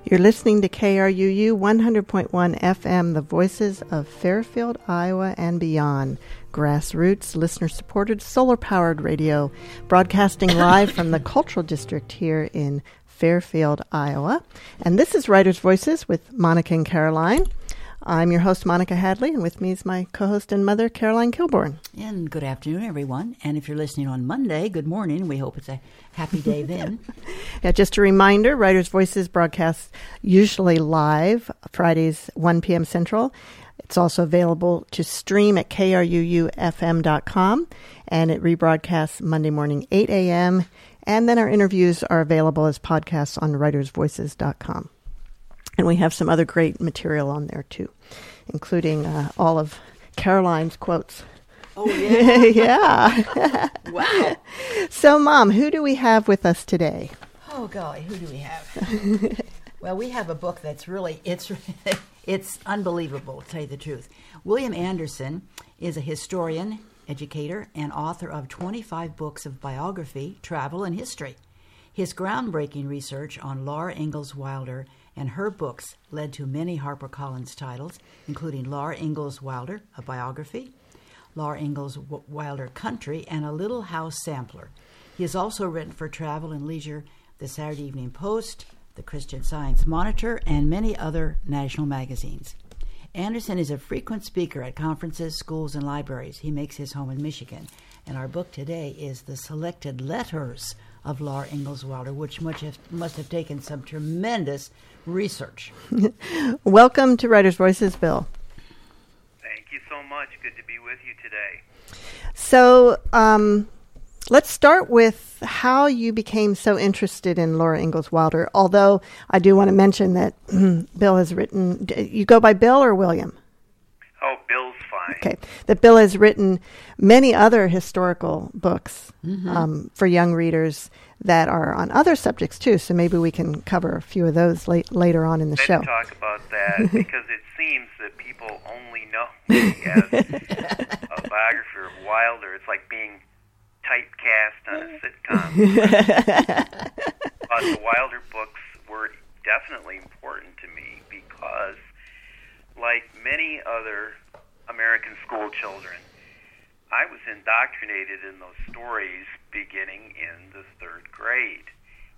You're listening to KRUU 100.1 FM, the voices of Fairfield, Iowa, and beyond. Grassroots, listener-supported, solar-powered radio, broadcasting live from the Cultural District here in Fairfield, Iowa. And this is Writers' Voices with Monica and Caroline. I'm your host, Monica Hadley, and with me is my co-host and mother, Caroline Kilborn. And good afternoon, everyone. And if you're listening on Monday, good morning. We hope it's a happy day then. Yeah, just a reminder, Writers' Voices broadcasts usually live, Fridays, 1 p.m. Central. It's also available to stream at kruufm.com, and it rebroadcasts Monday morning, 8 a.m., and then our interviews are available as podcasts on writersvoices.com. And we have some other great material on there, too, including all of Caroline's quotes. Oh, yeah? Yeah. Wow. So, Mom, who do we have with us today? Oh, golly, who do we have? Well, we have a book that's really, it's unbelievable, to tell you the truth. William Anderson is a historian, educator, and author of 25 books of biography, travel, and history. His groundbreaking research on Laura Ingalls Wilder and her books led to many HarperCollins titles, including Laura Ingalls Wilder, a biography, Laura Ingalls Wilder Country, and A Little House Sampler. He has also written for Travel and Leisure, the Saturday Evening Post, the Christian Science Monitor, and many other national magazines. Anderson is a frequent speaker at conferences, schools, and libraries. He makes his home in Michigan. And our book today is The Selected Letters of Laura Ingalls Wilder, which must have taken some tremendous research. Welcome to Writers' Voices, Bill. Thank you so much. Good to be with you today. So let's start with how you became so interested in Laura Ingalls Wilder, although I do want to mention that Bill has written, you go by Bill or William? Oh, Bill's fine. Okay. That Bill has written many other historical books for young readers that are on other subjects, too. So maybe we can cover a few of those later on in the show. Let's talk about that, because it seems that people only know me as a biographer of Wilder. It's like being typecast on a sitcom. But the Wilder books were definitely important to me because, like many other American school children, I was indoctrinated in those stories beginning in the third grade.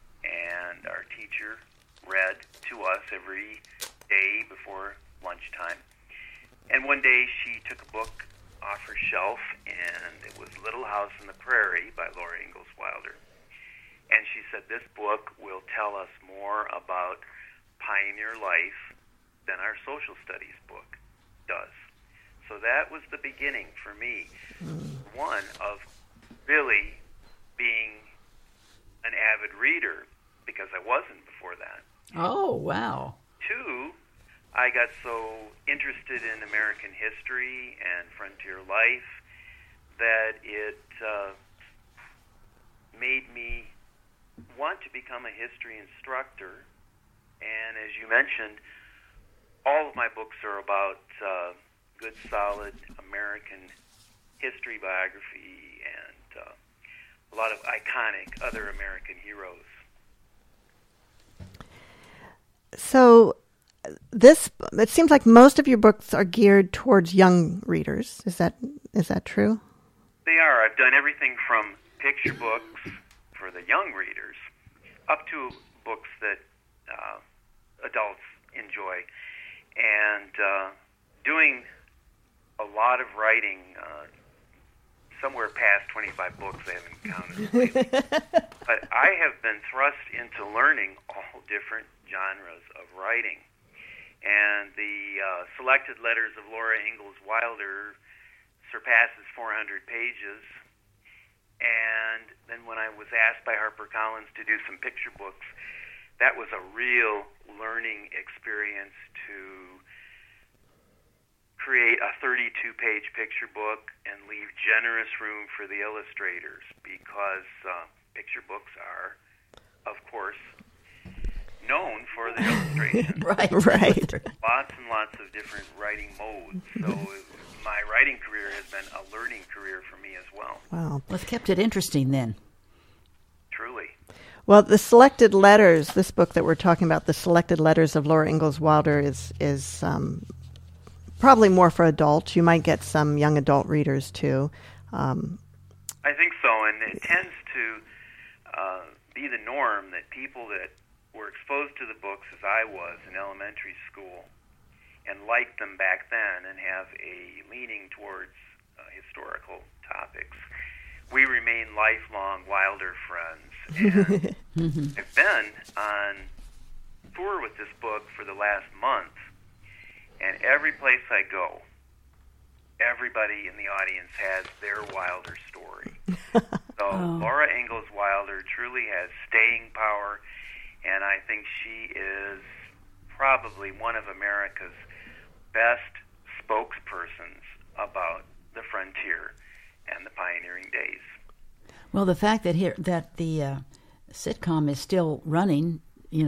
And our teacher read to us every day before lunchtime. And one day she took a book off her shelf, and it was Little House on the Prairie by Laura Ingalls Wilder. And she said, this book will tell us more about pioneer life than our social studies book does. So that was the beginning for me, one, of really being an avid reader, because I wasn't before that. Oh, wow. Two, I got so interested in American history and frontier life that it made me want to become a history instructor. And as you mentioned, all of my books are about good, solid American history biography and a lot of iconic other American heroes. So it seems like most of your books are geared towards young readers. Is that true? They are. I've done everything from picture books for the young readers up to books that adults enjoy. And doing a lot of writing, somewhere past 25 books, I haven't counted lately. But I have been thrust into learning all different genres of writing. And the Selected Letters of Laura Ingalls Wilder surpasses 400 pages. And then when I was asked by HarperCollins to do some picture books, that was a real learning experience to create a 32-page picture book and leave generous room for the illustrators, because picture books are, of course, known for the illustration. Right. Lots and lots of different writing modes. So my writing career has been a learning career for me as well. Wow. Well, it's kept it interesting then. Truly. Well, the Selected Letters, this book that we're talking about, the Selected Letters of Laura Ingalls Wilder, is probably more for adults. You might get some young adult readers, too. I think so, and it tends to be the norm that people that were exposed to the books as I was in elementary school and liked them back then and have a leaning towards historical topics, we remain lifelong Wilder friends. And I've been on tour with this book for the last month, and every place I go, everybody in the audience has their Wilder story. So Laura Ingalls Wilder truly has staying power, and I think she is probably one of America's best spokespersons about the frontier and the pioneering days. Well, the fact that the sitcom is still running,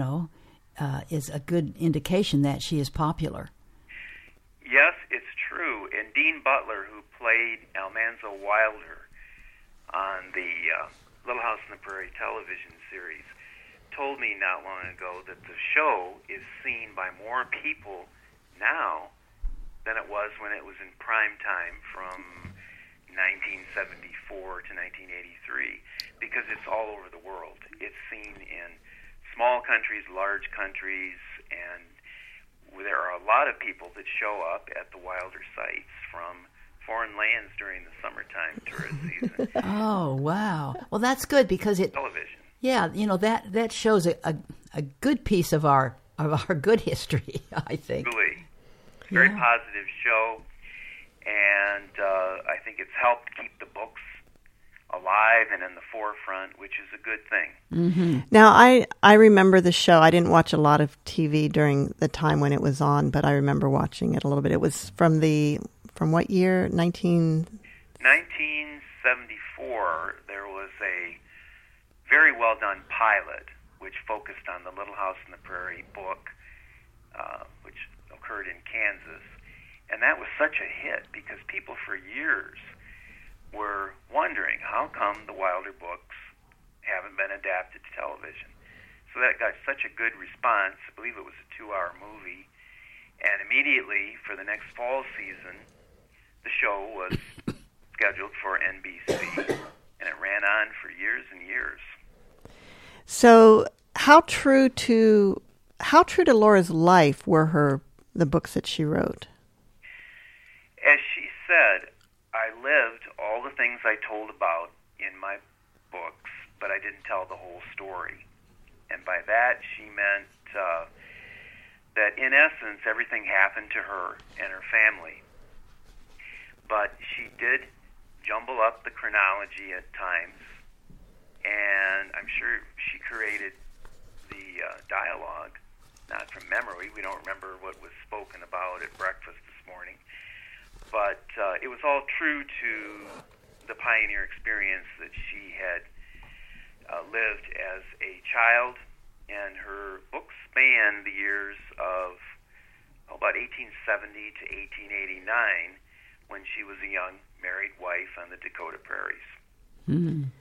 is a good indication that she is popular. Yes, it's true. And Dean Butler, who played Almanzo Wilder on the Little House on the Prairie television series, told me not long ago that the show is seen by more people now than it was when it was in prime time from 1974 to 1983, because it's all over the world. It's seen in small countries, large countries, and there are a lot of people that show up at the Wilder sites from foreign lands during the summertime tourist season. Oh, wow. Well, that's good because it... Television. Yeah, that shows a good piece of our good history, I think. Really. Very positive show, and I think it's helped keep the books alive and in the forefront, which is a good thing. Mm-hmm. Now, I remember the show. I didn't watch a lot of TV during the time when it was on, but I remember watching it a little bit. It was from what year? 1974. There was a very well done pilot which focused on the Little House on the Prairie book, which occurred in Kansas. And that was such a hit because people for years were wondering how come the Wilder books haven't been adapted to television. So that got such a good response. I believe it was a 2-hour movie. And immediately for the next fall season, the show was scheduled for NBC, and it ran on for years and years. So how true to Laura's life were the books that she wrote? As she said, I lived all the things I told about in my books, but I didn't tell the whole story. And by that, she meant that in essence, everything happened to her and her family. But she did jumble up the chronology at times, and I'm sure she created the dialogue, not from memory. We don't remember what was spoken about at breakfast this morning. But it was all true to the pioneer experience that she had lived as a child, and her books span the years of about 1870 to 1889, when she was a young married wife on the Dakota prairies. Mm.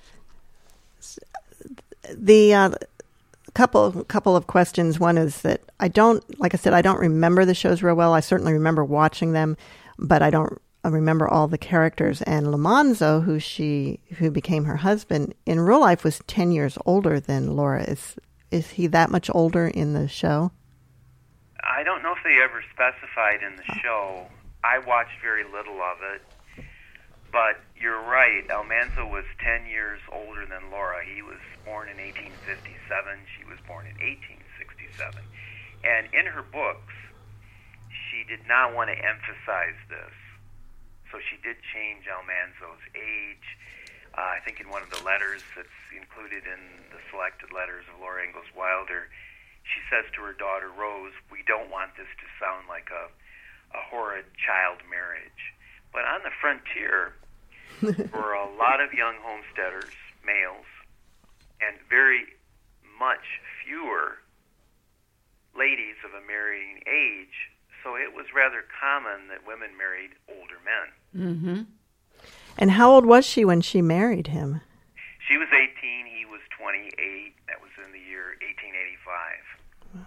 The couple of questions. One is that I don't remember the shows real well. I certainly remember watching them, but I don't remember all the characters. And Lamanzo, who became her husband, in real life was 10 years older than Laura. Is he that much older in the show? I don't know if they ever specified in the show. I watched very little of it, but you're right. Almanzo was 10 years older than Laura. He was born in 1857. She was born in 1867. And in her books, she did not want to emphasize this. So she did change Almanzo's age. I think in one of the letters that's included in the Selected Letters of Laura Ingalls Wilder, she says to her daughter Rose, "We don't want this to sound like a horrid child marriage." But on the frontier were a lot of young homesteaders, males, and very much fewer ladies of a marrying age. So it was rather common that women married older men. Mm-hmm. And how old was she when she married him? She was 18, he was 28. That was in the year 1885.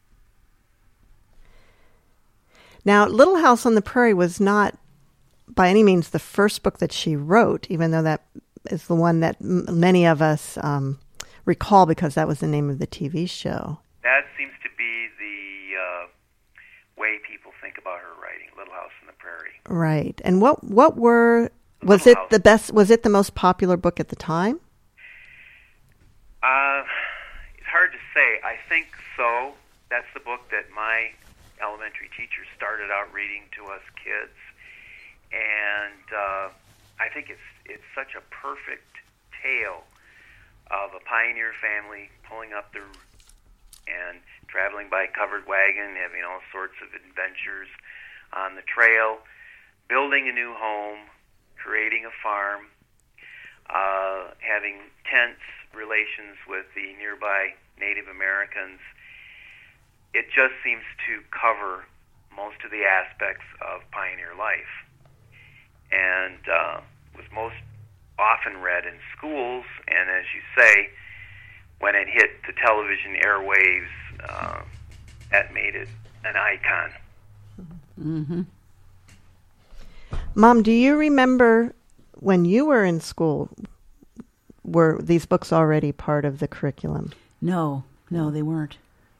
Now, Little House on the Prairie was not by any means the first book that she wrote, even though that is the one that many of us recall because that was the name of the TV show. That seems to be the way people think about her writing, Little House on the Prairie. Right. And was it the best? Was it the most popular book at the time? It's hard to say. I think so. That's the book that my elementary teacher started out reading to us kids, and I think it's such a perfect tale of a pioneer family pulling up and traveling by covered wagon, having all sorts of adventures on the trail, building a new home, creating a farm, having tense relations with the nearby Native Americans. It just seems to cover most of the aspects of pioneer life, and was most often read in schools, and as you say, when it hit the television airwaves, that made it an icon. Mm-hmm. Mom, do you remember when you were in school, were these books already part of the curriculum? No, they weren't.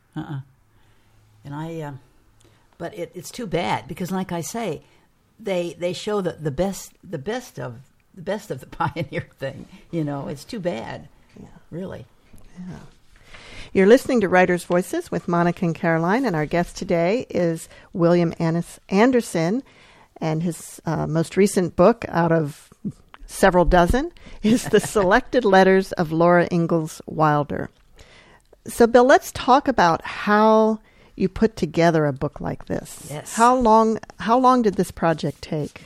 And but it's too bad because, like I say, they show the best of the pioneer thing. It's too bad. Yeah. Really. Yeah. You're listening to Writers' Voices with Monica and Caroline, and our guest today is William Anderson, and his most recent book, out of several dozen, is The Selected Letters of Laura Ingalls Wilder. So, Bill, let's talk about how you put together a book like this. Yes. How long did this project take?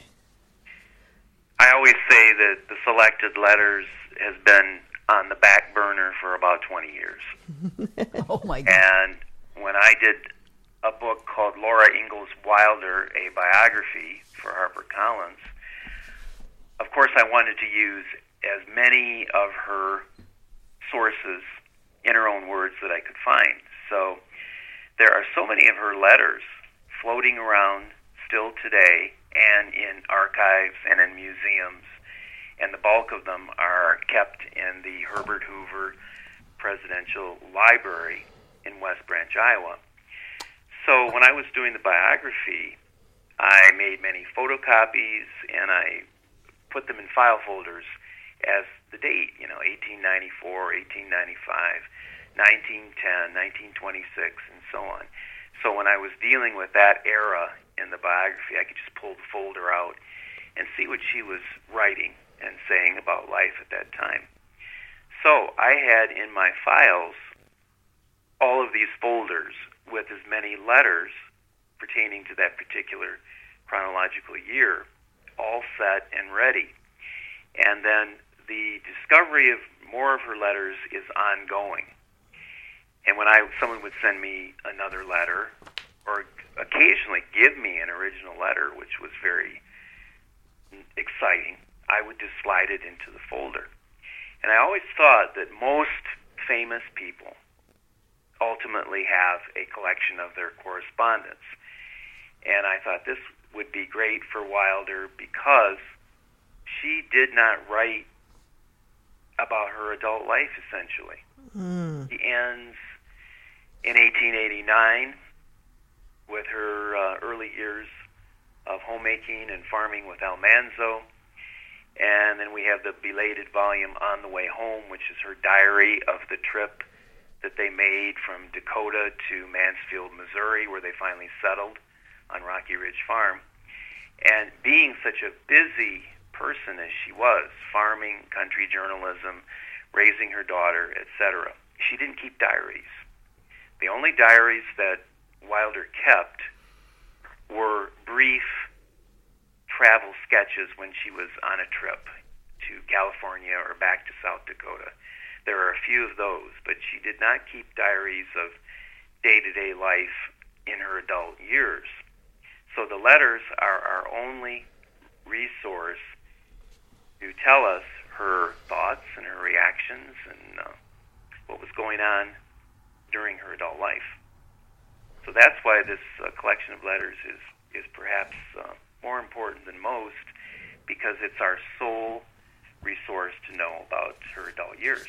I always say that The Selected Letters has been on the back burner for about 20 years. Oh, my God. And when I did a book called Laura Ingalls Wilder, a biography for HarperCollins, of course I wanted to use as many of her sources in her own words that I could find. So there are so many of her letters floating around still today and in archives and in museums, and the bulk of them are kept in the Herbert Hoover Presidential Library in West Branch, Iowa. So when I was doing the biography, I made many photocopies and I put them in file folders as the date, 1894, 1895, 1910, 1926, and so on. So when I was dealing with that era in the biography, I could just pull the folder out and see what she was writing and saying about life at that time. So I had in my files all of these folders with as many letters pertaining to that particular chronological year, all set and ready. And then the discovery of more of her letters is ongoing. And when someone would send me another letter, or occasionally give me an original letter, which was very exciting, I would just slide it into the folder. And I always thought that most famous people ultimately have a collection of their correspondence. And I thought this would be great for Wilder because she did not write about her adult life, essentially. She ends in 1889 with her early years of homemaking and farming with Almanzo. And then we have the belated volume On the Way Home, which is her diary of the trip that they made from Dakota to Mansfield, Missouri, where they finally settled on Rocky Ridge Farm. And being such a busy person as she was, farming, country journalism, raising her daughter, etc., she didn't keep diaries. The only diaries that Wilder kept were brief travel sketches when she was on a trip to California or back to South Dakota. There are a few of those, but she did not keep diaries of day-to-day life in her adult years. So the letters are our only resource to tell us her thoughts and her reactions and what was going on during her adult life. So that's why this collection of letters is perhaps more important than most, because it's our sole resource to know about her adult years.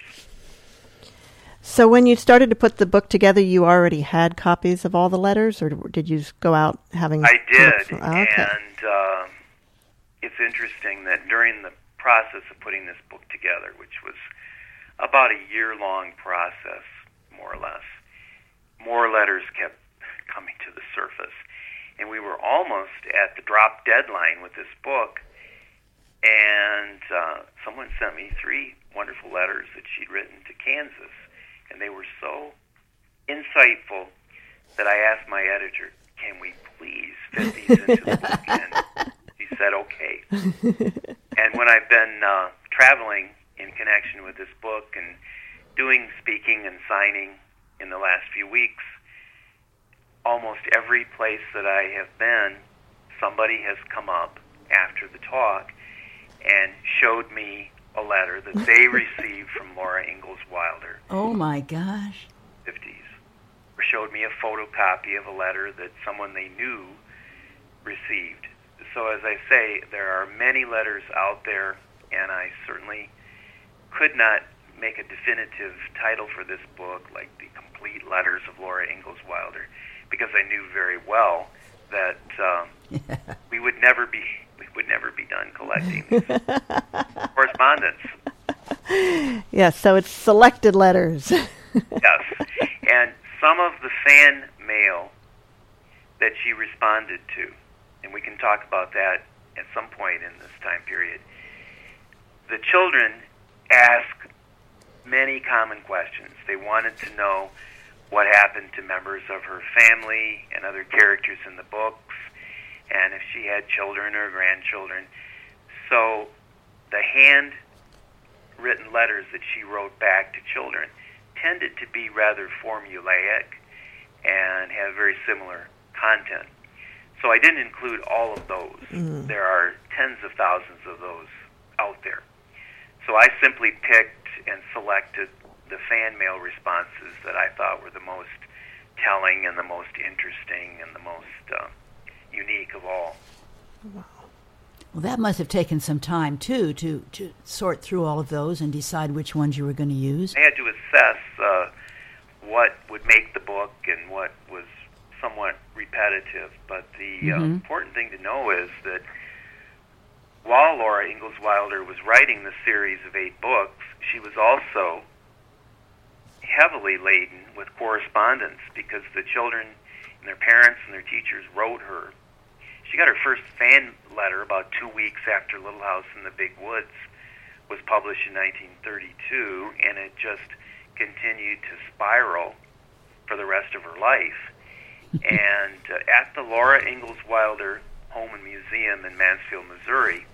So when you started to put the book together, you already had copies of all the letters, or did you go out having... I did, okay. And it's interesting that during the process of putting this book together, which was about a year-long process, more or less, more letters kept coming to the surface. And we were almost at the drop deadline with this book, and someone sent me 3 wonderful letters that she'd written to Kansas, and they were so insightful that I asked my editor, can we please fit these into the book? And he said, okay. And when I've been traveling in connection with this book and doing speaking and signing in the last few weeks, almost every place that I have been, somebody has come up after the talk and showed me a letter that they received from Laura Ingalls Wilder. Oh, my gosh. 50s. Or showed me a photocopy of a letter that someone they knew received. So as I say, there are many letters out there, and I certainly could not make a definitive title for this book, like The Complete Letters of Laura Ingalls Wilder, because I knew very well that we would never be done collecting these correspondence. Yes, so it's selected letters. Yes, and some of the fan mail that she responded to, and we can talk about that at some point in this time period. The children ask many common questions. They wanted to know what happened to members of her family and other characters in the books, and if she had children or grandchildren. So the handwritten letters that she wrote back to children tended to be rather formulaic and have very similar content. So I didn't include all of those. There are tens of thousands of those out there. So I simply picked and selected the fan mail responses that I thought were the most telling and the most interesting and the most unique of all. Wow. Well, that must have taken some time, too, to sort through all of those and decide which ones you were going to use. I had to assess what would make the book and what was somewhat repetitive. But the important thing to know is that while Laura Ingalls Wilder was writing the series of 8 books, she was also heavily laden with correspondence because the children and their parents and their teachers wrote her. She got her first fan letter about 2 weeks after Little House in the Big Woods was published in 1932, and it just continued to spiral for the rest of her life. And at the Laura Ingalls Wilder Home and Museum in Mansfield, Missouri,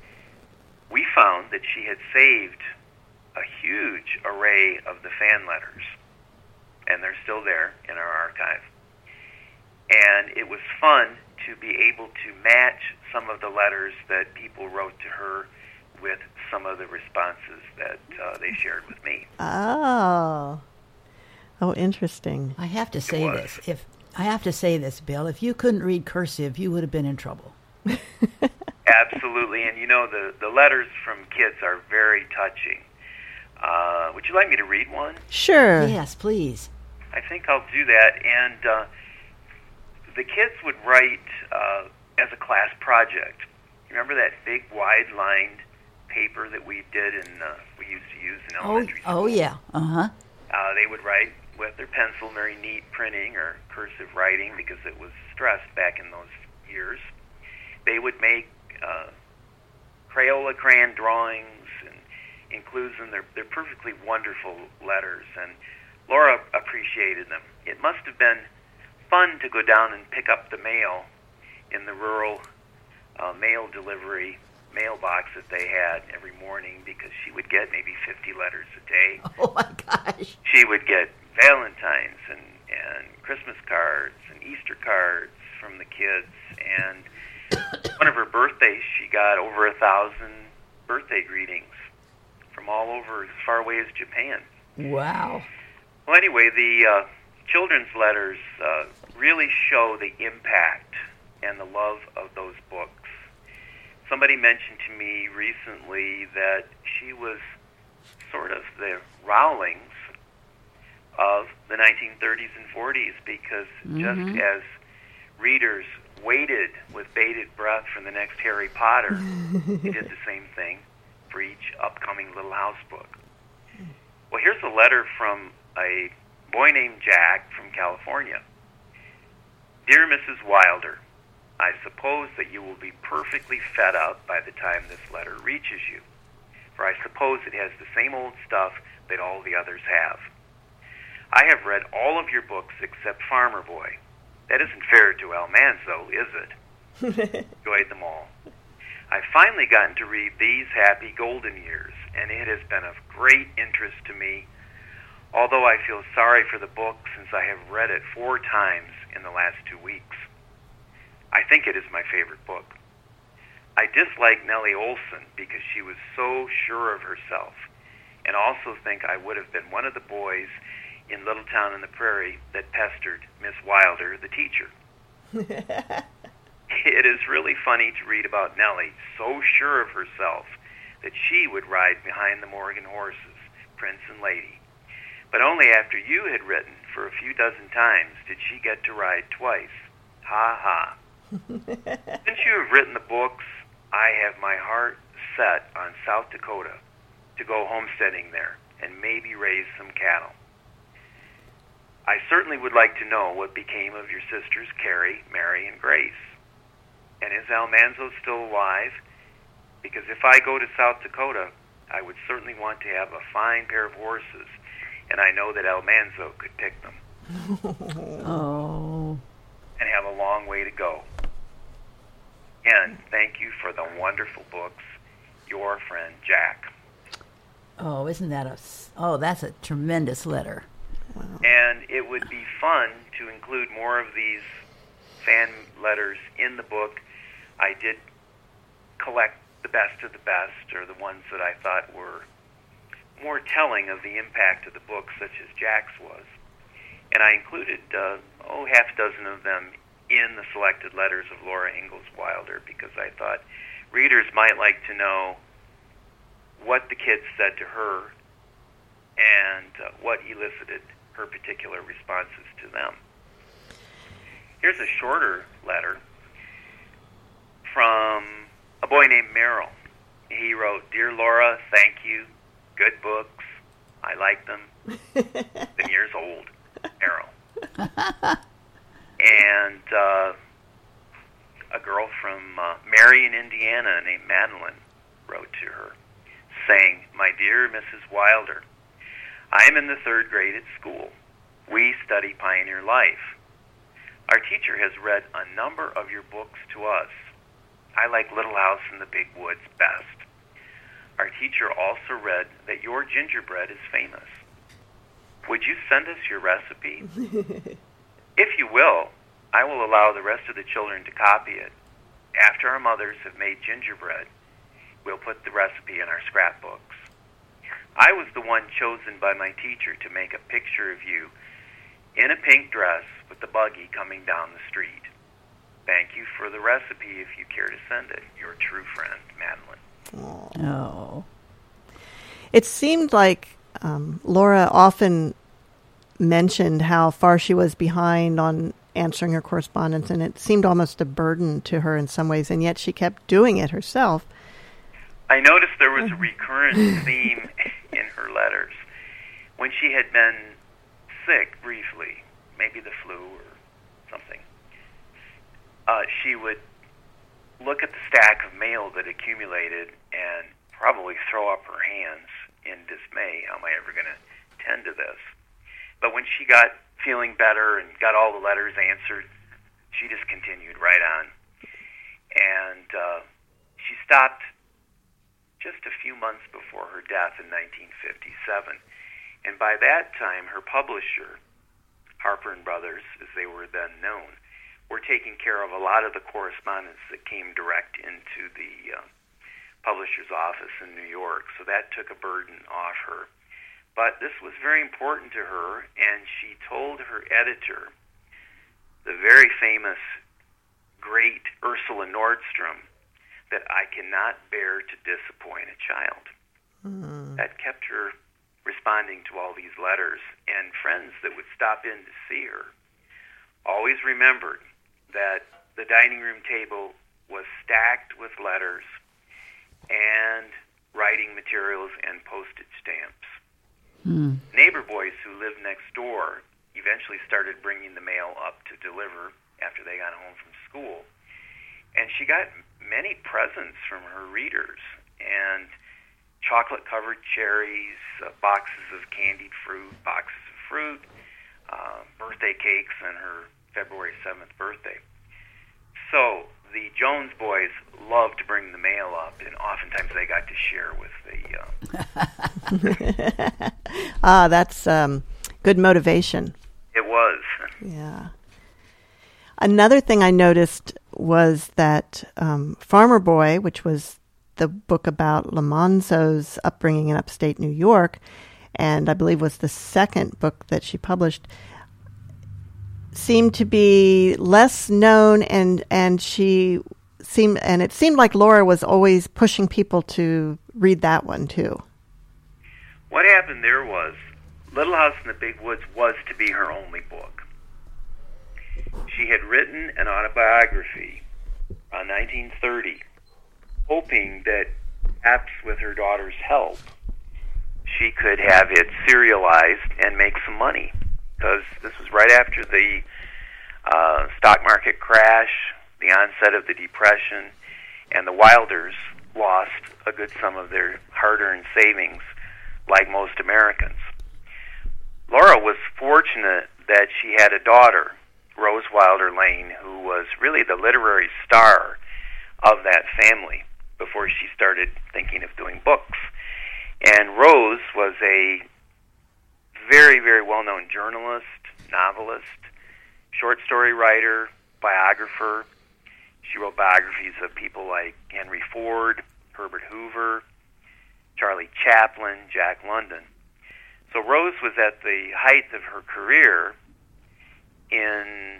we found that she had saved a huge array of the fan letters, and they're still there in our archive. And it was fun to be able to match some of the letters that people wrote to her with some of the responses that they shared with me. Oh, interesting. I have to say this, Bill. If you couldn't read cursive, you would have been in trouble. Absolutely, and you know the letters from kids are very touching. Would you like me to read one? Sure. Yes, please. I think I'll do that. And the kids would write as a class project. Remember that big wide-lined paper that we did we used to use in elementary school? Oh, yeah. Uh-huh. They would write with their pencil, very neat printing or cursive writing because it was stressed back in those years. They would make Crayola crayon drawings and include them. They're perfectly wonderful letters, and Laura appreciated them. It must have been fun to go down and pick up the mail in the rural mail delivery mailbox that they had every morning, because she would get maybe 50 letters a day. Oh, my gosh. She would get Valentine's and Christmas cards and Easter cards from the kids, and one of her birthdays, she got over 1,000 birthday greetings from all over as far away as Japan. Wow. Well, anyway, the children's letters really show the impact and the love of those books. Somebody mentioned to me recently that she was sort of the Rowlings of the 1930s and 40s, because just as readers waited with bated breath for the next Harry Potter, he did the same thing for each upcoming Little House book. Well, here's a letter from a boy named Jack from California. Dear Mrs. Wilder, I suppose that you will be perfectly fed up by the time this letter reaches you, for I suppose it has the same old stuff that all the others have. I have read all of your books except Farmer Boy. That isn't fair to Almanzo, is it? Enjoyed them all. I've finally gotten to read These Happy Golden Years, and it has been of great interest to me, although I feel sorry for the book since I have read it 4 times in the last 2 weeks. I think it is my favorite book. I dislike Nellie Olson because she was so sure of herself, and also think I would have been one of the boys in Little Town on the Prairie that pestered Miss Wilder, the teacher. It is really funny to read about Nellie, so sure of herself that she would ride behind the Morgan horses, Prince and Lady. But only after you had written for a few dozen times did she get to ride twice. Ha ha. Since you have written the books, I have my heart set on South Dakota to go homesteading there and maybe raise some cattle. I certainly would like to know what became of your sisters Carrie, Mary, and Grace. And is Almanzo still alive? Because if I go to South Dakota, I would certainly want to have a fine pair of horses, and I know that Almanzo could pick them. Oh. And have a long way to go. And thank you for the wonderful books. Your friend, Jack. Oh, isn't that that's a tremendous letter. Wow. And it would be fun to include more of these fan letters in the book. I did collect the best of the best, or the ones that I thought were more telling of the impact of the book, such as Jack's was. And I included, half a dozen of them in the selected letters of Laura Ingalls Wilder, because I thought readers might like to know what the kids said to her and what elicited her particular responses to them. Here's a shorter letter from a boy named Merrill. He wrote, Dear Laura, thank you. Good books. I like them. 10 years old. Merrill. And a girl from Marion, Indiana, named Madeline, wrote to her, saying, My dear Mrs. Wilder, I am in the 3rd grade at school. We study Pioneer Life. Our teacher has read a number of your books to us. I like Little House in the Big Woods best. Our teacher also read that your gingerbread is famous. Would you send us your recipe? If you will, I will allow the rest of the children to copy it. After our mothers have made gingerbread, we'll put the recipe in our scrapbooks. I was the one chosen by my teacher to make a picture of you in a pink dress with the buggy coming down the street. Thank you for the recipe if you care to send it. Your true friend, Madeline. Oh. It seemed like Laura often mentioned how far she was behind on answering her correspondence, and it seemed almost a burden to her in some ways, and yet she kept doing it herself. I noticed there was a recurrent theme in her letters. When she had been sick briefly, maybe the flu or something, she would look at the stack of mail that accumulated and probably throw up her hands in dismay. How am I ever going to tend to this? But when she got feeling better and got all the letters answered, she just continued right on. And she stopped just a few months before her death in 1957. And by that time, her publisher, Harper & Brothers, as they were then known, were taking care of a lot of the correspondence that came direct into the publisher's office in New York, so that took a burden off her. But this was very important to her, and she told her editor, the very famous, great Ursula Nordstrom, that I cannot bear to disappoint a child. That kept her responding to all these letters, and friends that would stop in to see her always remembered that the dining room table was stacked with letters and writing materials and postage stamps. Neighbor boys who lived next door eventually started bringing the mail up to deliver after they got home from school. And she got many presents from her readers, and chocolate-covered cherries, boxes of candied fruit, boxes of fruit, birthday cakes on her February 7th birthday. So the Jones boys loved to bring the mail up, and oftentimes they got to share with the... That's good motivation. It was. Yeah. Another thing I noticed was that Farmer Boy, which was the book about Lamanzo's upbringing in upstate New York, and I believe was the second book that she published, seemed to be less known, and it seemed like Laura was always pushing people to read that one too. What happened there was Little House in the Big Woods was to be her only book. She had written an autobiography around 1930, hoping that perhaps with her daughter's help, she could have it serialized and make some money. Because this was right after the stock market crash, the onset of the Depression, and the Wilders lost a good sum of their hard-earned savings, like most Americans. Laura was fortunate that she had a daughter, Rose Wilder Lane, who was really the literary star of that family before she started thinking of doing books. And Rose was a very, very well-known journalist, novelist, short story writer, biographer. She wrote biographies of people like Henry Ford, Herbert Hoover, Charlie Chaplin, Jack London. So Rose was at the height of her career in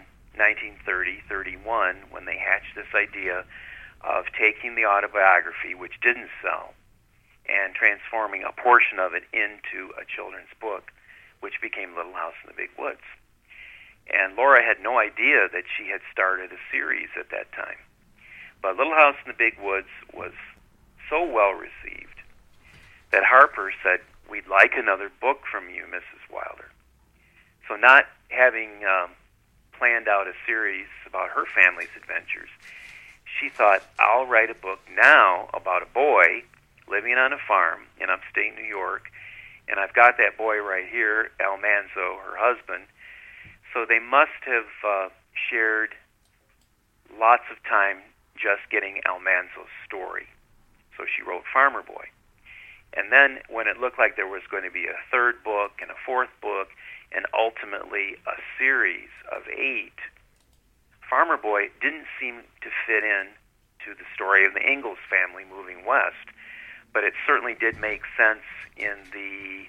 1930-31 when they hatched this idea of taking the autobiography, which didn't sell, and transforming a portion of it into a children's book, which became Little House in the Big Woods. And Laura had no idea that she had started a series at that time. But Little House in the Big Woods was so well received that Harper said, "We'd like another book from you, Mrs. Wilder." So not having planned out a series about her family's adventures, she thought, I'll write a book now about a boy living on a farm in upstate New York, and I've got that boy right here, Almanzo, her husband. So they must have shared lots of time just getting Almanzo's story. So she wrote Farmer Boy. And then when it looked like there was going to be a third book and a fourth book and ultimately a series of 8, Farmer Boy didn't seem to fit in to the story of the Ingalls family moving west, but it certainly did make sense in the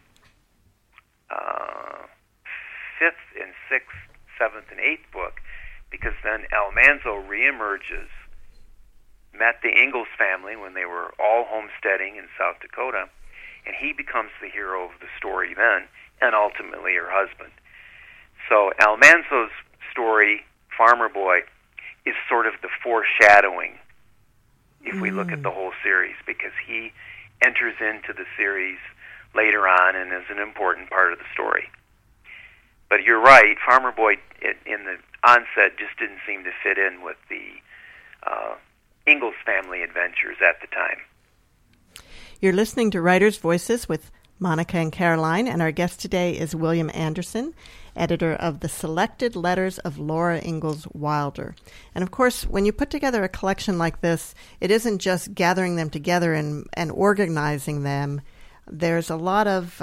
5th and 6th, 7th, and 8th book, because then Almanzo reemerges, met the Ingalls family when they were all homesteading in South Dakota, and he becomes the hero of the story then, and ultimately her husband. So Almanzo's story, Farmer Boy, is sort of the foreshadowing, if we look at the whole series, because he enters into the series later on and is an important part of the story. But you're right, Farmer Boy in the onset just didn't seem to fit in with the Ingalls family adventures at the time. You're listening to Writers' Voices with Monica and Caroline, and our guest today is William Anderson, editor of the Selected Letters of Laura Ingalls Wilder. And of course, when you put together a collection like this, it isn't just gathering them together and organizing them. There's a lot of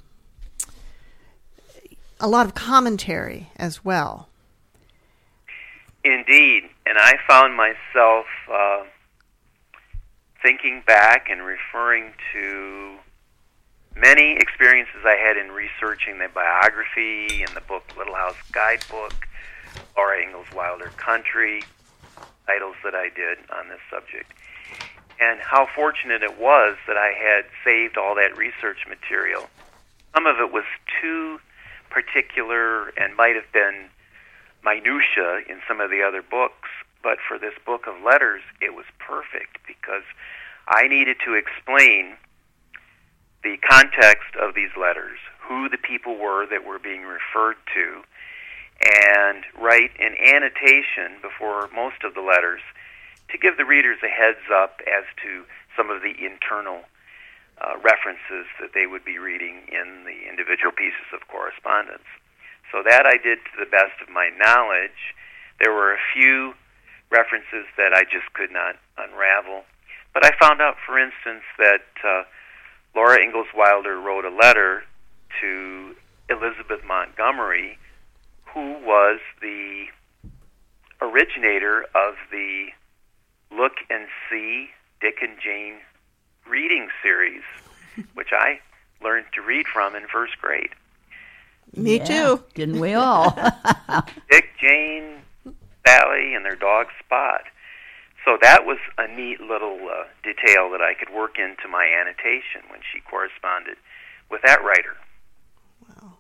commentary as well. Indeed, and I found myself thinking back and referring to many experiences I had in researching the biography and the book Little House Guidebook, Laura Ingalls Wilder Country, titles that I did on this subject, and how fortunate it was that I had saved all that research material. Some of it was too particular and might have been minutia in some of the other books, but for this book of letters, it was perfect because I needed to explain the context of these letters, who the people were that were being referred to, and write an annotation before most of the letters to give the readers a heads up as to some of the internal references that they would be reading in the individual pieces of correspondence. So that I did to the best of my knowledge. There were a few references that I just could not unravel. But I found out, for instance, that Laura Ingalls Wilder wrote a letter to Elizabeth Montgomery, who was the originator of the Look and See Dick and Jane reading series, which I learned to read from in first grade. Me too. Didn't we all? Dick, Jane, Sally, and their dog Spot. So that was a neat little detail that I could work into my annotation when she corresponded with that writer. Wow.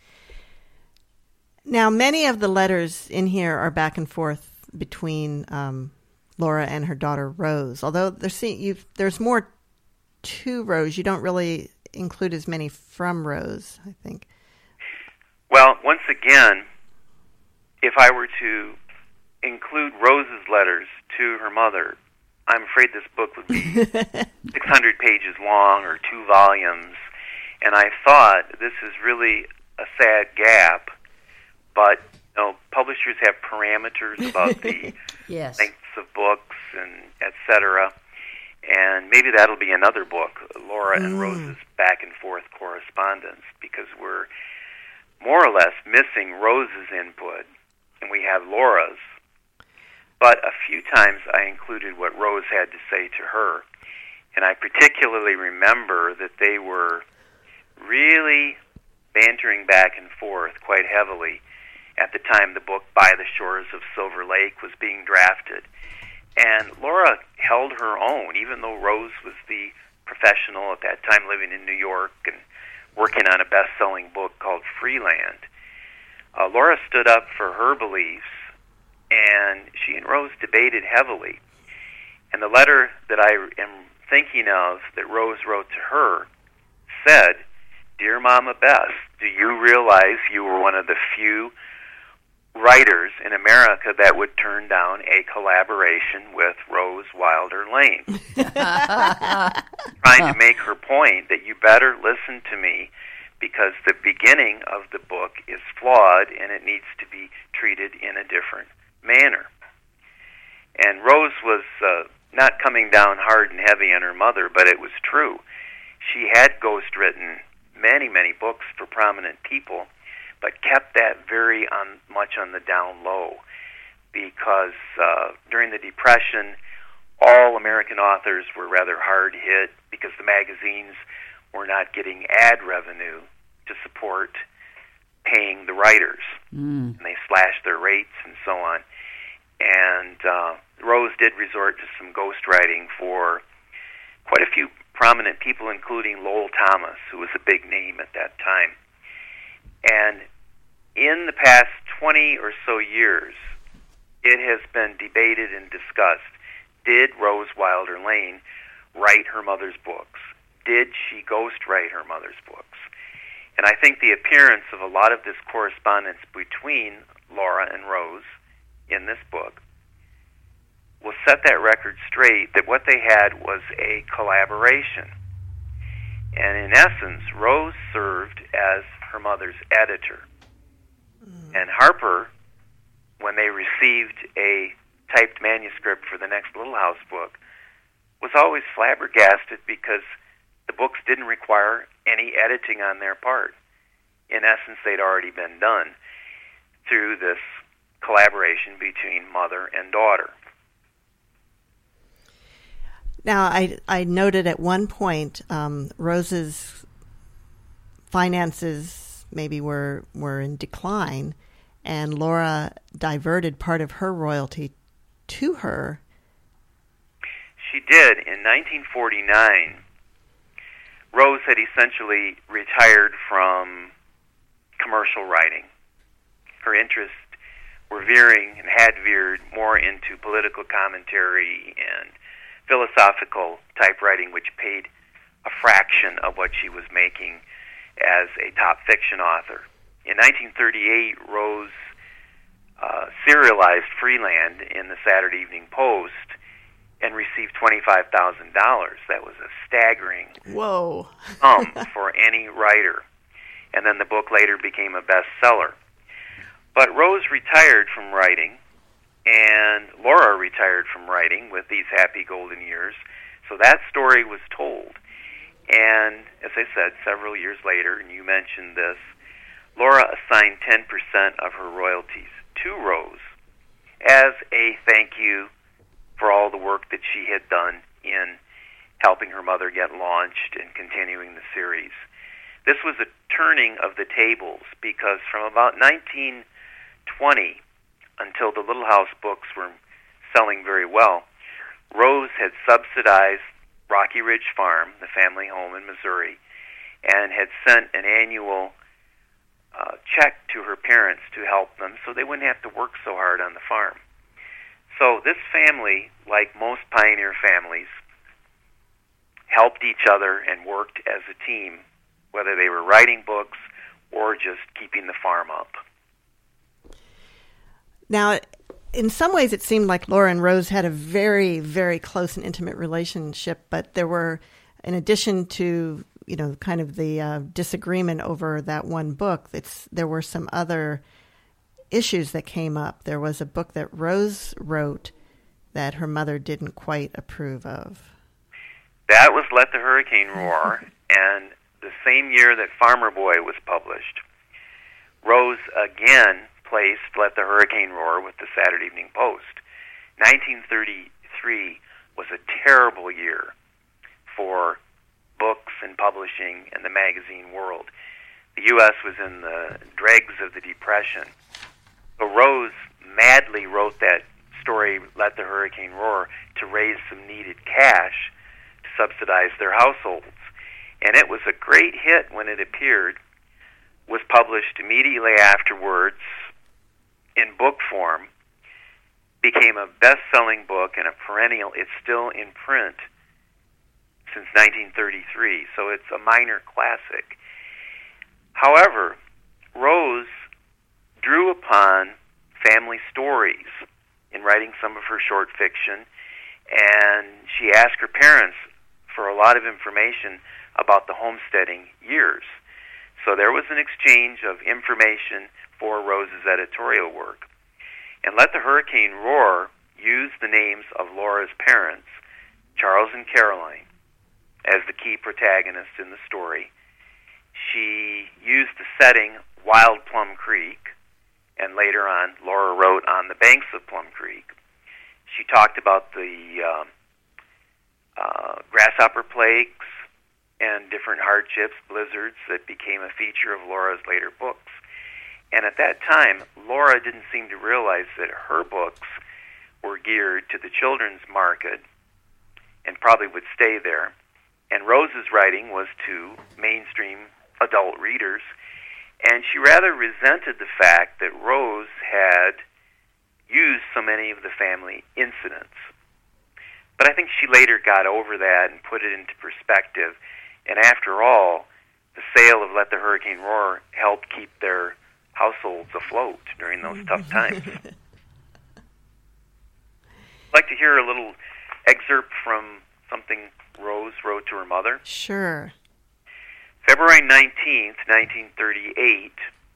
Now, many of the letters in here are back and forth between Laura and her daughter Rose. Although there's more to Rose, you don't really include as many from Rose, I think. Well, once again, if I were to include Rose's letters to her mother, I'm afraid this book would be 600 pages long or 2 volumes. And I thought this is really a sad gap, but publishers have parameters about the yes. lengths of books and et cetera. And maybe that'll be another book, Laura and Rose's back and forth correspondence, because we're more or less missing Rose's input, and we have Laura's. But a few times I included what Rose had to say to her, and I particularly remember that they were really bantering back and forth quite heavily at the time the book By the Shores of Silver Lake was being drafted. And Laura held her own, even though Rose was the professional at that time living in New York and working on a best-selling book called Freeland. Laura stood up for her beliefs, and she and Rose debated heavily. And the letter that I am thinking of that Rose wrote to her said, "Dear Mama Bess, do you realize you were one of the few writers in America that would turn down a collaboration with Rose Wilder Lane?" Trying to make her point that you better listen to me because the beginning of the book is flawed and it needs to be treated in a different manner. And Rose was not coming down hard and heavy on her mother, but it was true. She had ghostwritten many, many books for prominent people, but kept that very much on the down low because during the Depression, all American authors were rather hard hit because the magazines were not getting ad revenue to support paying the writers. And they slashed their rates and so on. And Rose did resort to some ghostwriting for quite a few prominent people, including Lowell Thomas, who was a big name at that time. And in the past 20 or so years, it has been debated and discussed. Did Rose Wilder Lane write her mother's books? Did she ghostwrite her mother's books? And I think the appearance of a lot of this correspondence between Laura and Rose in this book will set that record straight that what they had was a collaboration. And in essence, Rose served as her mother's editor. And Harper, when they received a typed manuscript for the next Little House book, was always flabbergasted because the books didn't require any editing on their part. In essence, they'd already been done through this collaboration between mother and daughter. Now, I noted at one point Rose's finances maybe were in decline, and Laura diverted part of her royalty to her. She did. In 1949, Rose had essentially retired from commercial writing. Her interests were veering and had veered more into political commentary and philosophical type writing, which paid a fraction of what she was making as a top fiction author. In 1938, Rose serialized Freeland in the Saturday Evening Post and received $25,000. That was a staggering sum for any writer. And then the book later became a bestseller. But Rose retired from writing, and Laura retired from writing with These Happy Golden Years. So that story was told. And as I said, several years later, and you mentioned this, Laura assigned 10% of her royalties to Rose as a thank you for all the work that she had done in helping her mother get launched and continuing the series. This was a turning of the tables, because from about 1920 until the Little House books were selling very well, Rose had subsidized Rocky Ridge Farm, the family home in Missouri, and had sent an annual check to her parents to help them so they wouldn't have to work so hard on the farm. So this family, like most pioneer families, helped each other and worked as a team, whether they were writing books or just keeping the farm up. Now, in some ways it seemed like Laura and Rose had a very, very close and intimate relationship, but there were, in addition to, kind of the disagreement over that one book, there were some other issues that came up. There was a book that Rose wrote that her mother didn't quite approve of. That was Let the Hurricane Roar, and the same year that Farmer Boy was published, Rose again placed Let the Hurricane Roar with the Saturday Evening Post. 1933 was a terrible year for books and publishing and the magazine world. The U.S. was in the dregs of the Depression. So Rose madly wrote that story, Let the Hurricane Roar, to raise some needed cash to subsidize their households. And it was a great hit when it appeared, was published immediately afterwards in book form, became a best-selling book and a perennial. It's still in print since 1933, so it's a minor classic. However, Rose drew upon family stories in writing some of her short fiction, and she asked her parents for a lot of information about the homesteading years. So there was an exchange of information for Rose's editorial work. And Let the Hurricane Roar used the names of Laura's parents, Charles and Caroline, as the key protagonists in the story. She used the setting Wild Plum Creek, and later on, Laura wrote On the Banks of Plum Creek. She talked about the grasshopper plagues and different hardships, blizzards, that became a feature of Laura's later books. And at that time, Laura didn't seem to realize that her books were geared to the children's market and probably would stay there. And Rose's writing was to mainstream adult readers. And she rather resented the fact that Rose had used so many of the family incidents. But I think she later got over that and put it into perspective. And after all, the sale of Let the Hurricane Roar helped keep their households afloat during those tough times. I'd like to hear a little excerpt from something Rose wrote to her mother. Sure. February 19th, 1938.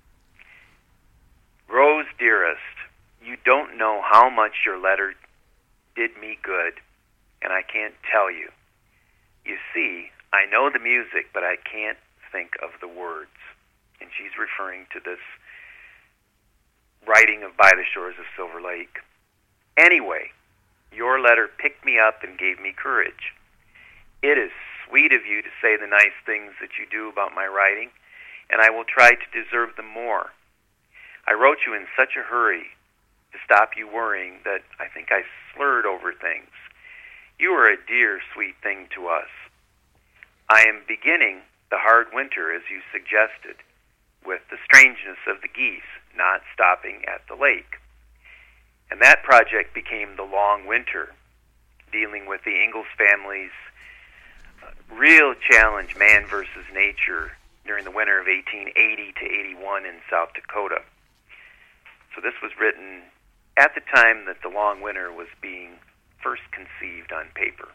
Rose, dearest, you don't know how much your letter did me good, and I can't tell you. You see, I know the music, but I can't think of the words. And she's referring to this writing of By the Shores of Silver Lake. Anyway, Your letter picked me up and gave me courage. It is sweet of you to say the nice things that you do about my writing, and I will try to deserve them more. I wrote you in such a hurry to stop you worrying that I think I slurred over things. You are a dear, sweet thing to us. I am beginning the hard winter, as you suggested, with the strangeness of the geese not stopping at the lake. And that project became the long winter, dealing with the Ingalls family's real challenge, man versus nature, during the winter of 1880 to 81 in South Dakota. So this was written at the time that the long winter was being first conceived on paper.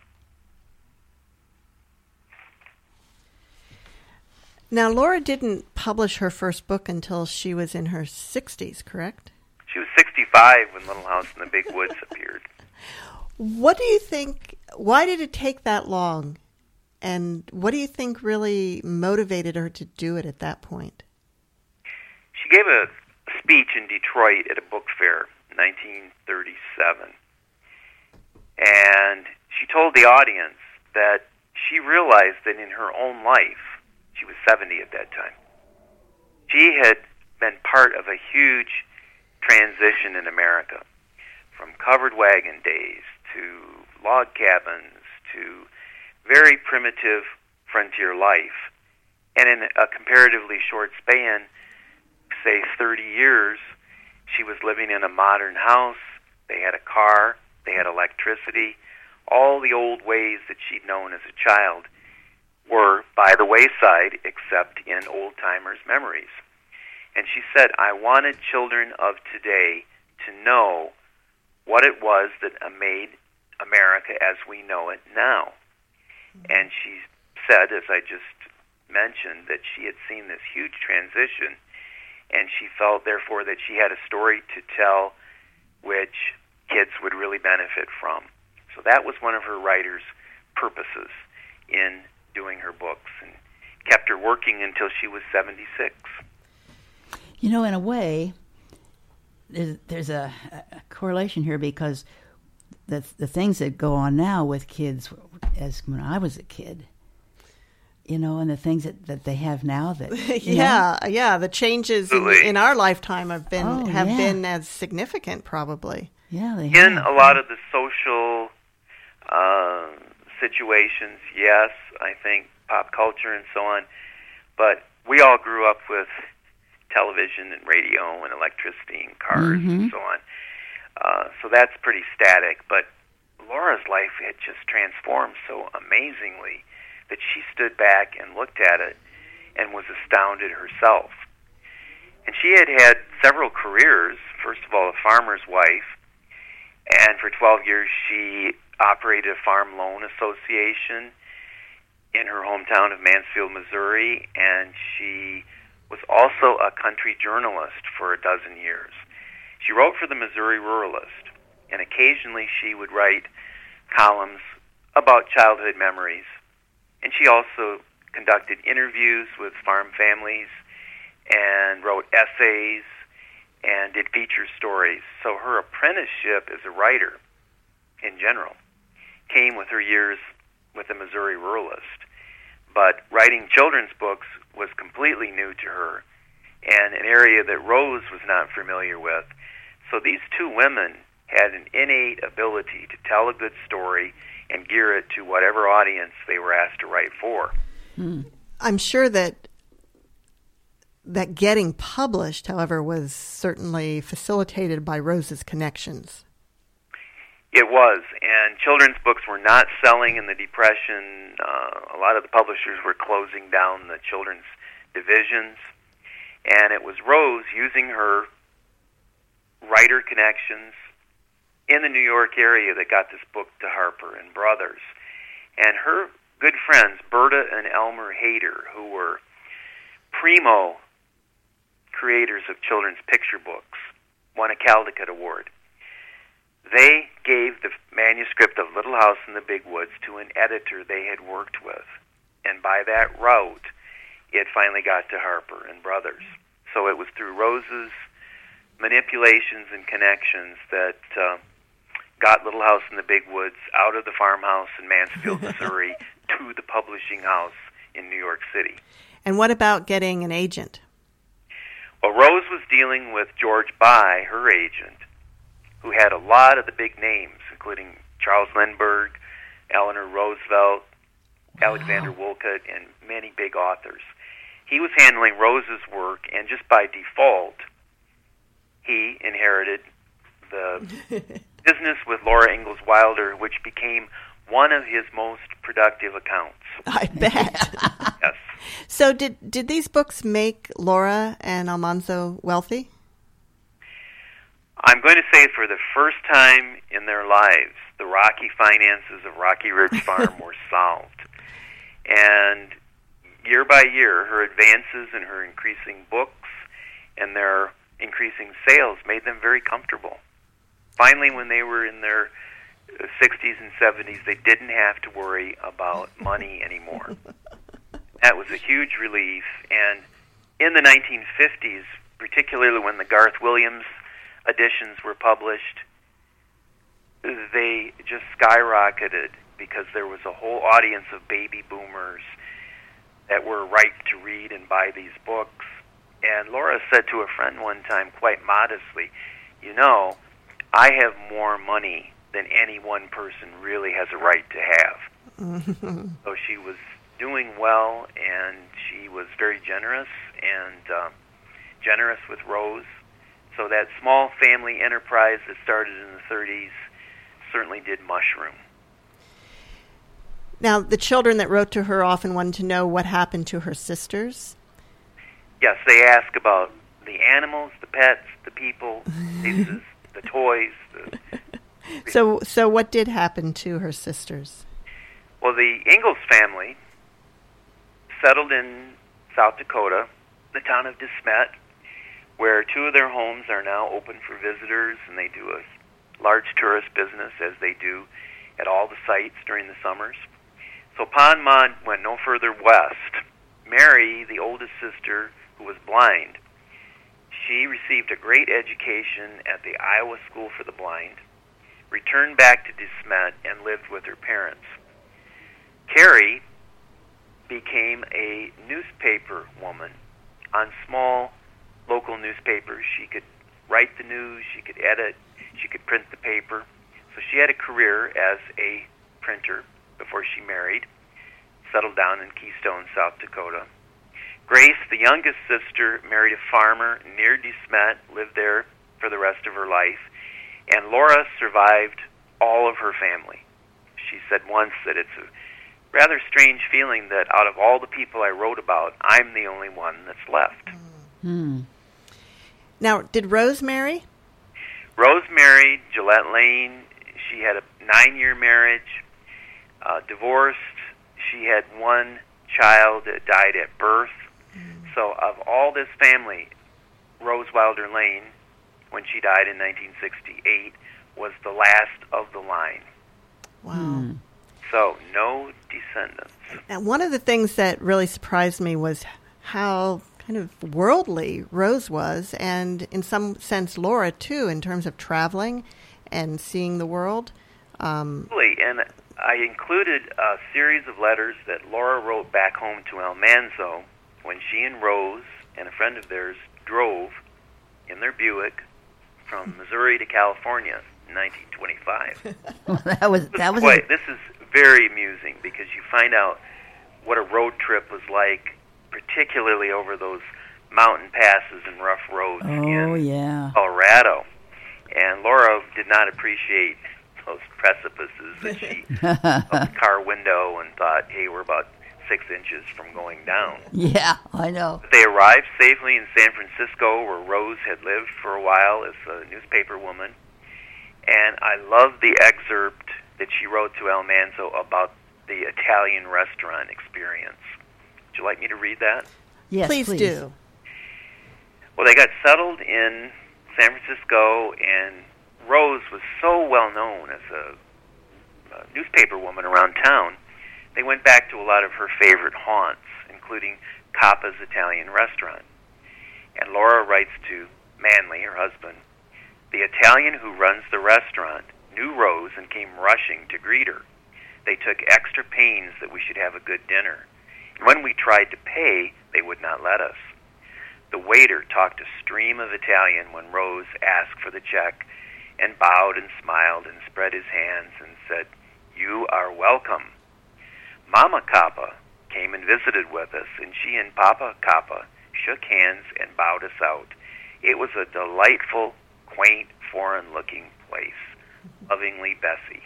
Now, Laura didn't publish her first book until she was in her 60s, correct? She was 65 when Little House in the Big Woods appeared. What do you think, why did it take that long? And what do you think really motivated her to do it at that point? She gave a speech in Detroit at a book fair in 1937. And she told the audience that she realized that in her own life, she was 70 at that time, she had been part of a huge transition in America, from covered wagon days to log cabins to very primitive frontier life. And in a comparatively short span, say 30 years, she was living in a modern house. They had a car, they had electricity. All the old ways that she'd known as a child were by the wayside, except in old-timers' memories. And she said, I wanted children of today to know what it was that made America as we know it now. And she said, as I just mentioned, that she had seen this huge transition, and she felt, therefore, that she had a story to tell which kids would really benefit from. So that was one of her writer's purposes in doing her books, and kept her working until she was 76. You know, in a way, there's a correlation here, because the things that go on now with kids, as when I was a kid, you know, and the things that they have now that the changes in our lifetime have been as significant, probably. Yeah, they in have. a lot of the social situations, yes, I think pop culture and so on, but we all grew up with television and radio and electricity and cars and so on. So that's pretty static, but Laura's life had just transformed so amazingly that she stood back and looked at it and was astounded herself. And she had had several careers. First of all, a farmer's wife, and for 12 years she operated a farm loan association in her hometown of Mansfield, Missouri, and she was also a country journalist for a dozen years. She wrote for the Missouri Ruralist, and occasionally she would write columns about childhood memories. And she also conducted interviews with farm families and wrote essays and did feature stories. So her apprenticeship as a writer, in general, came with her years with the Missouri Ruralist. But writing children's books was completely new to her, and an area that Rose was not familiar with. So these two women had an innate ability to tell a good story and gear it to whatever audience they were asked to write for. I'm sure that getting published, however, was certainly facilitated by Rose's connections. It was, and children's books were not selling in the Depression. A lot of the publishers were closing down the children's divisions, and it was Rose using her writer connections in the New York area that got this book to Harper and Brothers. And her good friends, Berta and Elmer Hader, who were primo creators of children's picture books, won a Caldecott Award. They gave the manuscript of Little House in the Big Woods to an editor they had worked with. And by that route, it finally got to Harper and Brothers. So it was through Rose's manipulations and connections that got Little House in the Big Woods out of the farmhouse in Mansfield, Missouri, to the publishing house in New York City. And what about getting an agent? Well, Rose was dealing with George By, her agent, who had a lot of the big names, including Charles Lindbergh, Eleanor Roosevelt, Alexander Wolcott, and many big authors. He was handling Rose's work, and just by default, he inherited the business with Laura Ingalls Wilder, which became one of his most productive accounts. I bet. Yes. So did these books make Laura and Almanzo wealthy? I'm going to say for the first time in their lives, the rocky finances of Rocky Ridge Farm were solved. And year by year, her advances and her increasing books and their increasing sales made them very comfortable. Finally, when they were in their 60s and 70s, they didn't have to worry about money anymore. That was a huge relief. And in the 1950s, particularly when the Garth Williams editions were published, they just skyrocketed because there was a whole audience of baby boomers that were ripe to read and buy these books. And Laura said to a friend one time, quite modestly, you know, I have more money than any one person really has a right to have. So she was doing well, and she was very generous and generous with Rose. So that small family enterprise that started in the 30s certainly did mushroom. Now, the children that wrote to her often wanted to know what happened to her sisters. Yes, they ask about the animals, the pets, the people, the toys. So what did happen to her sisters? Well, the Ingalls family settled in South Dakota, the town of DeSmet, where two of their homes are now open for visitors, and they do a large tourist business, as they do at all the sites during the summers. So Pon Ma went no further west. Mary, the oldest sister, who was blind, she received a great education at the Iowa School for the Blind, returned back to DeSmet, and lived with her parents. Carrie became a newspaper woman on small local newspapers. She could write the news, she could edit, she could print the paper. So she had a career as a printer before she married, settled down in Keystone, South Dakota. Grace, the youngest sister, married a farmer near DeSmet, lived there for the rest of her life. And Laura survived all of her family. She said once that it's a rather strange feeling that out of all the people I wrote about, I'm the only one that's left. Hmm. Now, did Rose marry? Rose married Gillette Lane. She had a 9-year marriage, divorced. She had one child that died at birth. So of all this family, Rose Wilder Lane, when she died in 1968, was the last of the line. Wow. So no descendants. And one of the things that really surprised me was how kind of worldly Rose was, and in some sense Laura too, in terms of traveling and seeing the world. Really, and I included a series of letters that Laura wrote back home to Almanzo when she and Rose and a friend of theirs drove in their Buick from Missouri to California in 1925. This is very amusing because you find out what a road trip was like, particularly over those mountain passes and rough roads in Colorado. And Laura did not appreciate those precipices that she out the car window and thought, hey, we're about 6 inches from going down. Yeah, I know. They arrived safely in San Francisco, where Rose had lived for a while as a newspaper woman. And I love the excerpt that she wrote to Almanzo about the Italian restaurant experience. Would you like me to read that? Yes, please do. Well, they got settled in San Francisco, and Rose was so well known as a newspaper woman around town. They went back to a lot of her favorite haunts, including Kappa's Italian restaurant. And Laura writes to Manley, her husband, the Italian who runs the restaurant knew Rose and came rushing to greet her. They took extra pains that we should have a good dinner. And when we tried to pay, they would not let us. The waiter talked a stream of Italian when Rose asked for the check and bowed and smiled and spread his hands and said, "You are welcome." Mama Kappa came and visited with us, and she and Papa Kappa shook hands and bowed us out. It was a delightful, quaint, foreign-looking place. Lovingly, Bessie.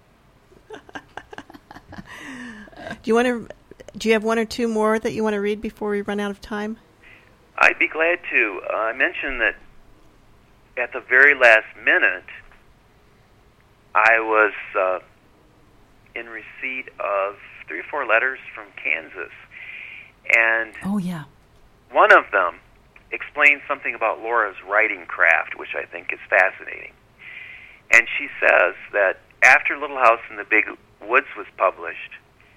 Do you have one or two more that you want to read before we run out of time? I'd be glad to. I mentioned that at the very last minute, I was in receipt of 3 or 4 letters from Kansas. And Oh, yeah. one of them explains something about Laura's writing craft, which I think is fascinating. And she says that after Little House in the Big Woods was published,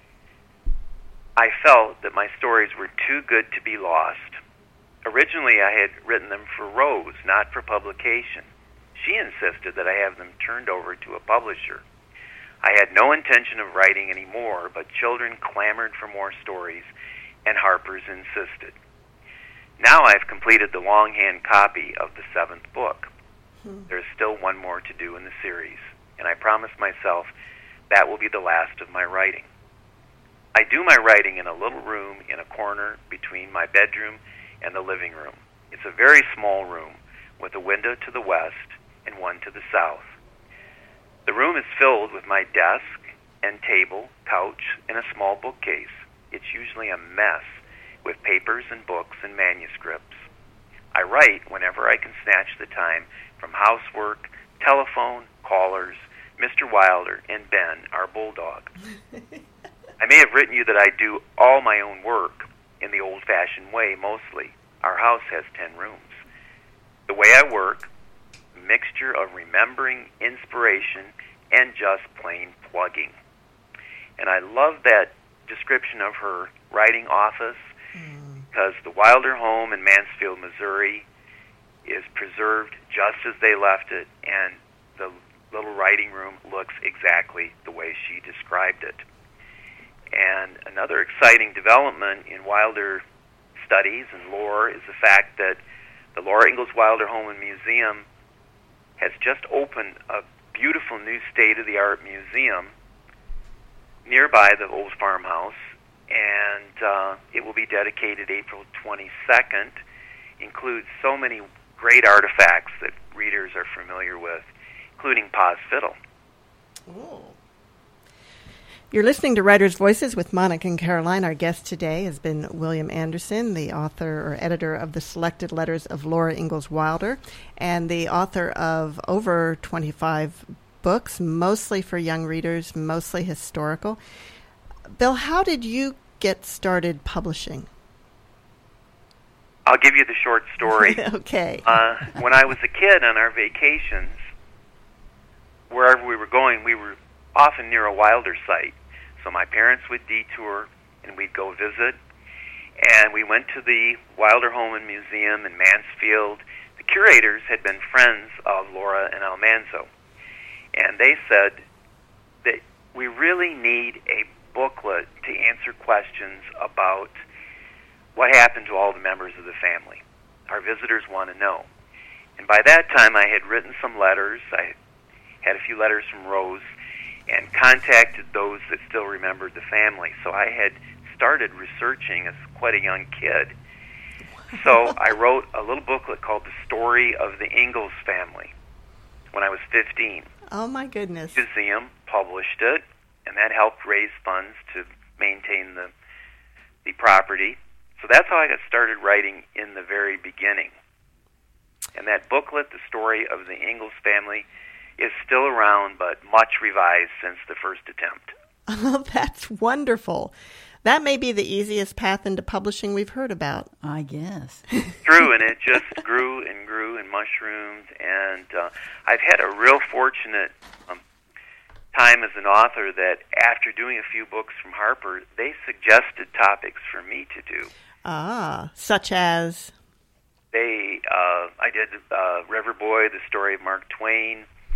I felt that my stories were too good to be lost. Originally, I had written them for Rose, not for publication. She insisted that I have them turned over to a publisher. I had no intention of writing any more, but children clamored for more stories, and Harper's insisted. Now I've completed the longhand copy of the 7th book. There's still one more to do in the series, and I promised myself that will be the last of my writing. I do my writing in a little room in a corner between my bedroom and the living room. It's a very small room with a window to the west and one to the south. The room is filled with my desk and table, couch, and a small bookcase. It's usually a mess with papers and books and manuscripts. I write whenever I can snatch the time from housework, telephone, callers, Mr. Wilder, and Ben, our bulldog. I may have written you that I do all my own work in the old-fashioned way, mostly. Our house has 10 rooms. The way I work, a mixture of remembering, inspiration, and just plain plugging. And I love that description of her writing office because the Wilder home in Mansfield, Missouri is preserved just as they left it, and the little writing room looks exactly the way she described it. And another exciting development in Wilder studies and lore is the fact that the Laura Ingalls Wilder Home and Museum has just opened a beautiful new state-of-the-art museum nearby the old farmhouse, and it will be dedicated April 22nd. Includes so many great artifacts that readers are familiar with, including Pa's fiddle. Ooh. You're listening to Writers' Voices with Monica and Caroline. Our guest today has been William Anderson, the author or editor of the Selected Letters of Laura Ingalls Wilder, and the author of over 25 books, mostly for young readers, mostly historical. Bill, how did you get started publishing? I'll give you the short story. Okay. When I was a kid on our vacations, wherever we were going, we were often near a Wilder site. So my parents would detour, and we'd go visit. And we went to the Wilder Home and Museum in Mansfield. The curators had been friends of Laura and Almanzo. And they said that we really need a booklet to answer questions about what happened to all the members of the family. Our visitors want to know. And by that time, I had written some letters. I had a few letters from Rose and contacted those that still remembered the family. So I had started researching as quite a young kid. So I wrote a little booklet called The Story of the Ingalls Family when I was 15. Oh, my goodness. The museum published it, and that helped raise funds to maintain the property. So that's how I got started writing in the very beginning. And that booklet, The Story of the Ingalls Family, is still around, but much revised since the first attempt. Oh, that's wonderful. That may be the easiest path into publishing we've heard about. I guess. True, and it just grew and grew and mushroomed. And I've had a real fortunate time as an author that after doing a few books from Harper, they suggested topics for me to do. Ah, such as? I did River Boy, the story of Mark Twain.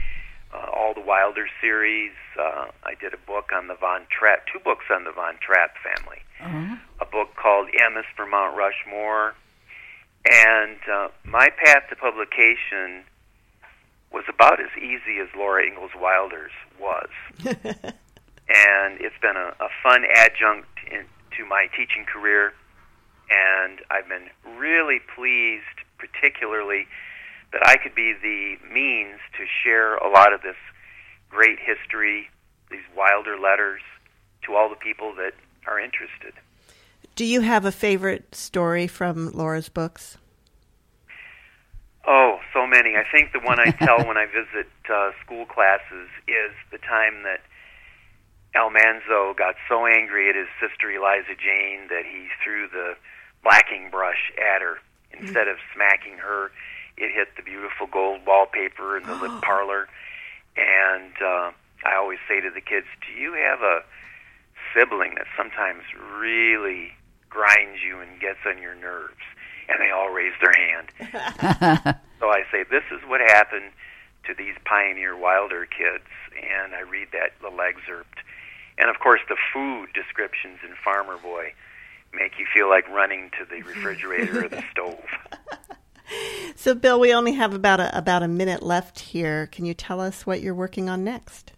all the Wilder series. I did a book on the Von Trapp, 2 books on the Von Trapp family. A book called M is for Mount Rushmore. And my path to publication was about as easy as Laura Ingalls Wilder's was. And it's been a fun adjunct to my teaching career. And I've been really pleased, particularly, that I could be the means to share a lot of this great history, these Wilder letters, to all the people that are interested. Do you have a favorite story from Laura's books? Oh, so many. I think the one I tell when I visit school classes is the time that Almanzo got so angry at his sister Eliza Jane that he threw the blacking brush at her. Instead of smacking her, it hit the beautiful gold wallpaper in the lip parlor. And I always say to the kids, do you have a sibling that sometimes really grinds you and gets on your nerves? And they all raise their hand. So I say, this is what happened to these pioneer Wilder kids. And I read that little excerpt. And, of course, the food descriptions in Farmer Boy make you feel like running to the refrigerator or the stove. So, Bill, we only have about a minute left here. Can you tell us what you're working on next?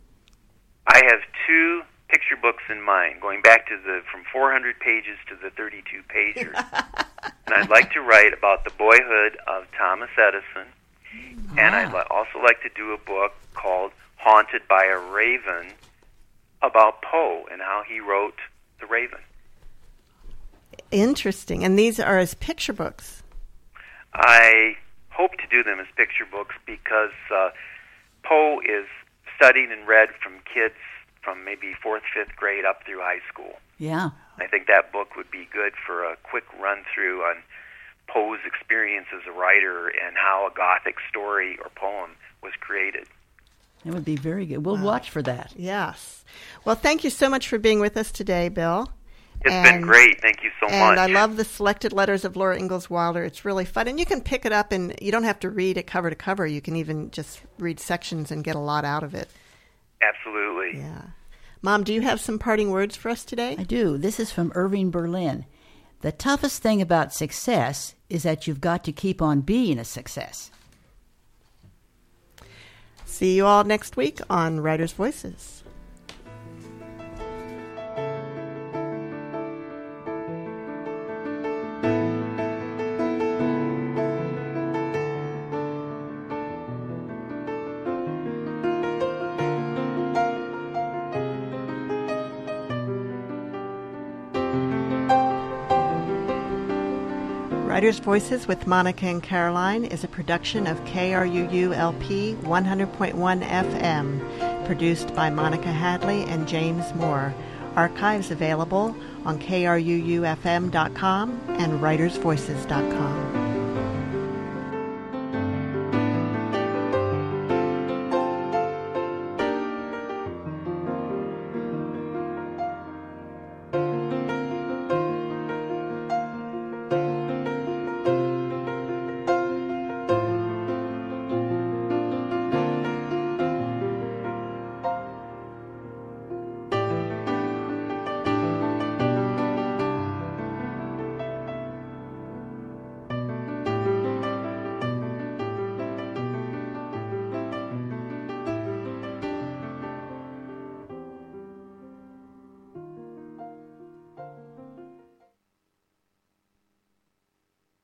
I have 2 picture books in mind, going back to from 400 pages to the 32 pagers. And I'd like to write about the boyhood of Thomas Edison. And I'd also like to do a book called Haunted by a Raven about Poe and how he wrote The Raven. Interesting. And these are as picture books. I hope to do them as picture books because Poe is studied and read from kids from maybe 4th, 5th grade up through high school. Yeah. I think that book would be good for a quick run-through on Poe's experience as a writer and how a Gothic story or poem was created. That would be very good. We'll watch for that. Yes. Well, thank you so much for being with us today, Bill. It's been great. Thank you so much. And I love the selected letters of Laura Ingalls Wilder. It's really fun. And you can pick it up, and you don't have to read it cover to cover. You can even just read sections and get a lot out of it. Absolutely. Yeah. Mom, do you have some parting words for us today? I do. This is from Irving Berlin. The toughest thing about success is that you've got to keep on being a success. See you all next week on Writers' Voices. Writers' Voices with Monica and Caroline is a production of KRUU-LP 100.1 FM, produced by Monica Hadley and James Moore. Archives available on KRUUFM.com and WritersVoices.com.